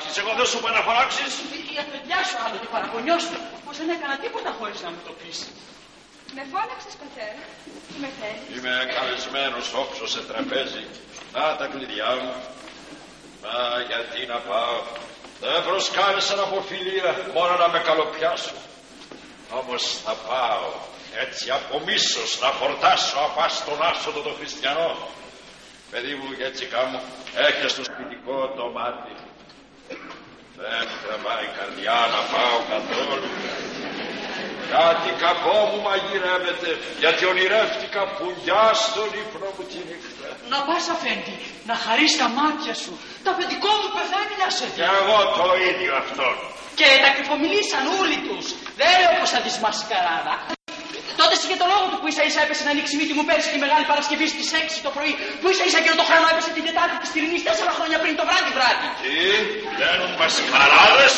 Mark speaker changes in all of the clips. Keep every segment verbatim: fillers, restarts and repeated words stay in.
Speaker 1: φωνάξεις? Εγώ δεν σου είπα να φωνάξεις.
Speaker 2: Η αφεντιά σου άλλοτε παραπονιώστε. Πως δεν έκανα τίποτα χωρίς να μου το πεις.
Speaker 3: Με φώναξες, πατέρα. Τι με θέλεις?
Speaker 1: Είμαι καλεσμένος όψω σε τραπέζι. Να τα κλειδιά μου. Μα γιατί να πάω? Δεν προσκάλεσαν από φιλία, μόνο να με καλοπιάσουν. Όμως θα πάω έτσι από μίσος να φορτάσω απά στον άσοδο το χριστιανό. Παιδί μου, Γετσικά μου, έχεις στο σπιτικό το μάτι. Δεν τραβάει η καρδιά να πάω καθόλου. Κάτι κακό μου μαγειρεύεται, γιατί ονειρεύτηκα πουλιά στον ύπνο μου τη νύχτα.
Speaker 2: Να πας, αφέντη, να χαρείς τα μάτια σου. Το αφεντικό μου πεθαίνει να σε δει.
Speaker 1: Κι εγώ το ίδιο αυτόν.
Speaker 2: Και τα κρυφομιλήσαν όλοι τους. Δεν λέω πως θα δεις μασκαράδα. Τότε είχε το λόγο του που ίσα ίσα έπεσε να ανοίξει μύτη μου πέρσι τη Μεγάλη Παρασκευή στις έξι το πρωί. Που ίσα ίσα και το χρόνο έπεσε την Τετάρτη της Τυρινής τέσσερα χρόνια πριν το βράδυ βράδυ.
Speaker 1: Τι, λένε μασκαράδες?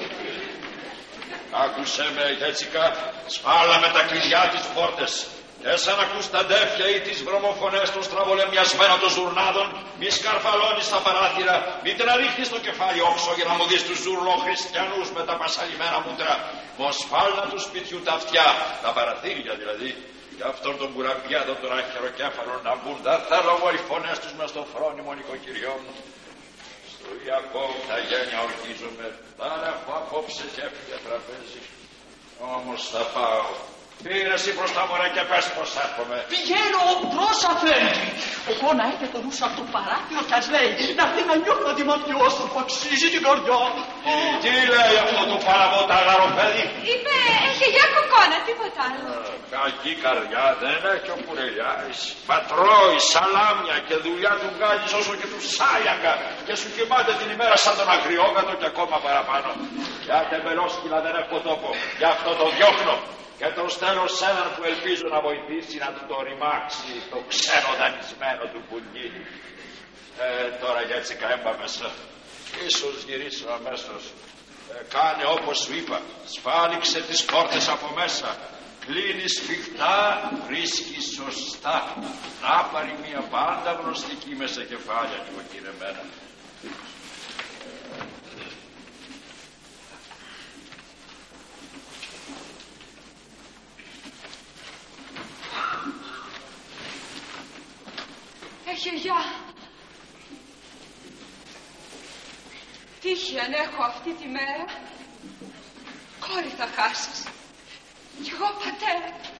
Speaker 1: Άκουσέ με, Γετσικά, σπάλα με τα κλειδιά τις πόρτες. Και σαν ακούς τα ντέφια ή τις βρωμοφωνές των στραβολεμιασμένων των ζουρνάδων, μη σκαρφαλώνεις τα παράθυρα, μη τραβήχνεις το κεφάλι όξω για να μου δεις τους ζουρλοχριστιανούς με τα πασαλιμένα μούτρα. Μοσφάλνα του σπιτιού τα αυτιά, τα παραθύρια δηλαδή, και αυτόν τον κουραμπιάδο τον αχαιροκέφαλο να μπουν. Δεν θέλω εγώ οι φωνές τους μες στο φρόνιμο νοικοκυριό μου. Στο Ιακώβ τα γένια ορκίζομαι, δεν έχω απόψε και έφυγε τραπέζι. Όμως θα πάω. Πήρε εσύ προς τα μωρά και πες πως έρχομαι.
Speaker 2: Πηγαίνω μπρος, αφέντη. Εγώ να έχει το νου σου από το παράθυρο κι ας λέει να έρθει να νιώθω τη ματιό σου που αξίζει την καρδιά.
Speaker 1: Τι λέει αυτό το παραβόταγαρο παιδί?
Speaker 3: Είπε, έχει για κοκόνα, τίποτα άλλο.
Speaker 1: Κακή καρδιά δεν έχει ο Κουρελιάρης. Μα τρώει σαλάμια και δουλειά του βγάλεις όσο και του σάλιαγκα και σου κοιμάται την ημέρα σαν τον αγριόγατο και ακόμα παραπάνω. Για τεμπελόσκυλα δεν έχω τόπο, γι' αυτό το διώχνω. Και τον στέλνω σε έναν που ελπίζω να βοηθήσει να του το ρημάξει το ξένο δανεισμένο του πουλί. Ε, τώρα Γετσικά έμπα μέσα. Ίσως γυρίσω αμέσως. Ε, κάνε όπως σου είπα. Σφάλιξε τις πόρτες από μέσα. Κλείνει σφιχτά, βρίσκει σωστά. Να πάρει μια πάντα γνωστική με σε κεφάλια νοικοκυρεμένα.
Speaker 3: Έχει γεια. Τύχη αν έχω αυτή τη μέρα, κόρη θα χάσεις. Κι εγώ πατέρα.